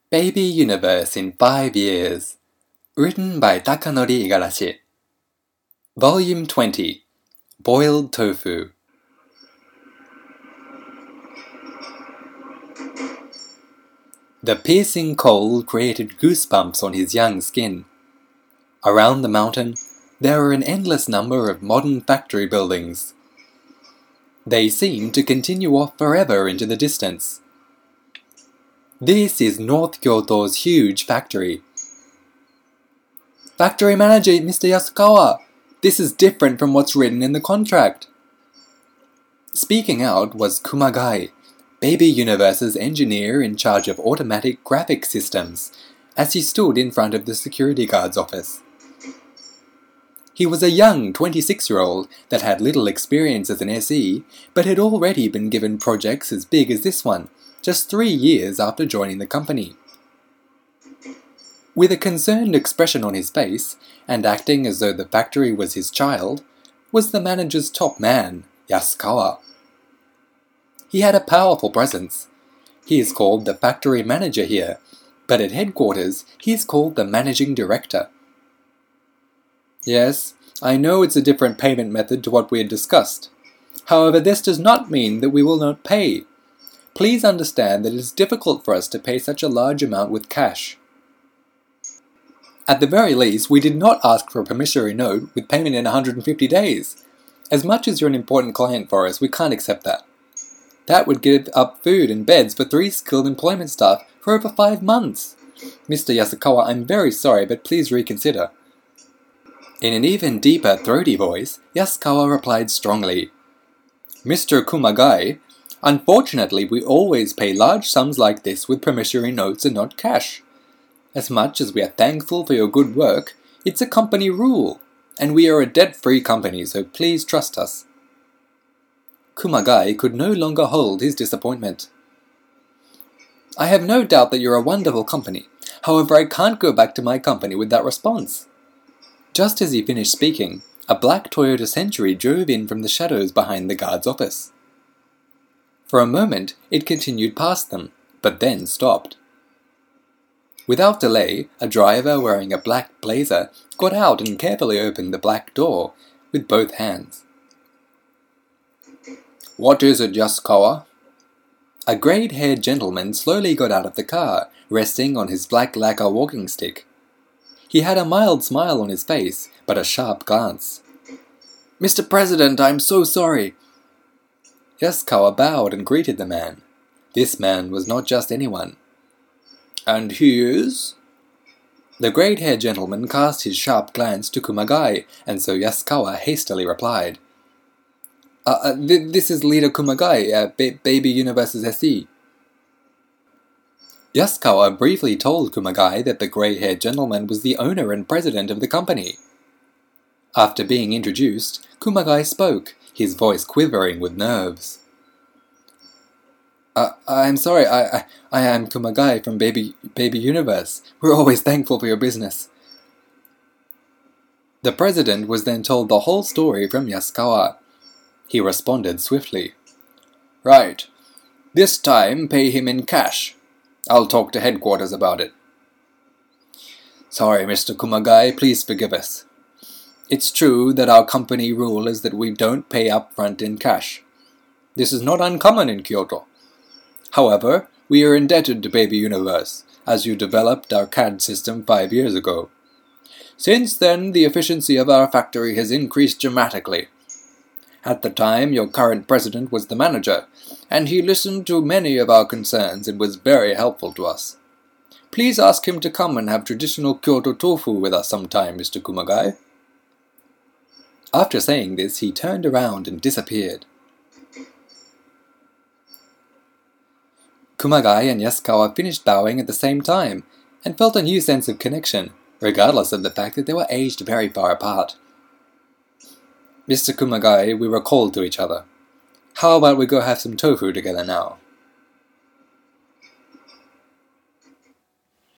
Baby Universe in 5 Years. Written by Takanori Igarashi. Volume 20. Boiled Tofu. The piercing cold created goosebumps on his young skin. Around the mountain, there were an endless number of modern factory buildings. They seemed to continue off forever into the distance. This is North Kyoto's huge factory. Factory manager, Mr. Yasukawa, this is different from what's written in the contract. Speaking out was Kumagai, Baby Universe's engineer in charge of automatic graphic systems, as he stood in front of the security guard's office. He was a young 26-year-old that had little experience as an SE, but had already been given projects as big as this one, just 3 years after joining the company. With a concerned expression on his face, and acting as though the factory was his child, was the manager's top man, Yasukawa. He had a powerful presence. He is called the factory manager here, but at headquarters he is called the managing director. Yes, I know it's a different payment method to what we had discussed. However, this does not mean that we will not pay. Please understand that it is difficult for us to pay such a large amount with cash. At the very least, we did not ask for a promissory note with payment in 150 days. As much as you're an important client for us, we can't accept that. That would give up food and beds for 3 skilled employment staff for over 5 months. Mr. Yasukawa, I'm very sorry, but please reconsider. In an even deeper, throaty voice, Yasukawa replied strongly, Mr. Kumagai, unfortunately we always pay large sums like this with promissory notes and not cash. As much as we are thankful for your good work, it's a company rule, and we are a debt-free company, so please trust us. Kumagai could no longer hold his disappointment. I have no doubt that you're a wonderful company. However, I can't go back to my company with that response. Just as he finished speaking, a black Toyota Century drove in from the shadows behind the guard's office. For a moment, it continued past them, but then stopped. Without delay, a driver wearing a black blazer got out and carefully opened the black door with both hands. What is it, Yasukawa? A grey-haired gentleman slowly got out of the car, resting on his black lacquer walking stick. He had a mild smile on his face, but a sharp glance. Mr. President, I'm so sorry. Yasukawa bowed and greeted the man. This man was not just anyone. And he is? The grey-haired gentleman cast his sharp glance to Kumagai, and so Yasukawa hastily replied. This is Leader Kumagai, Baby Universe's SE. Yasukawa briefly told Kumagai that the grey-haired gentleman was the owner and president of the company. After being introduced, Kumagai spoke, his voice quivering with nerves. I'm sorry, I am Kumagai from Baby Universe. We're always thankful for your business. The president was then told the whole story from Yasukawa. He responded swiftly. Right. This time pay him in cash. I'll talk to headquarters about it. Sorry, Mr. Kumagai, please forgive us. It's true that our company rule is that we don't pay up front in cash. This is not uncommon in Kyoto. However, we are indebted to Baby Universe, as you developed our CAD system 5 years ago. Since then, the efficiency of our factory has increased dramatically. At the time, your current president was the manager, and he listened to many of our concerns and was very helpful to us. Please ask him to come and have traditional Kyoto tofu with us sometime, Mr. Kumagai. After saying this, he turned around and disappeared. Kumagai and Yasukawa finished bowing at the same time, and felt a new sense of connection, regardless of the fact that they were aged very far apart. Mr. Kumagai, we were cold to each other. How about we go have some tofu together now?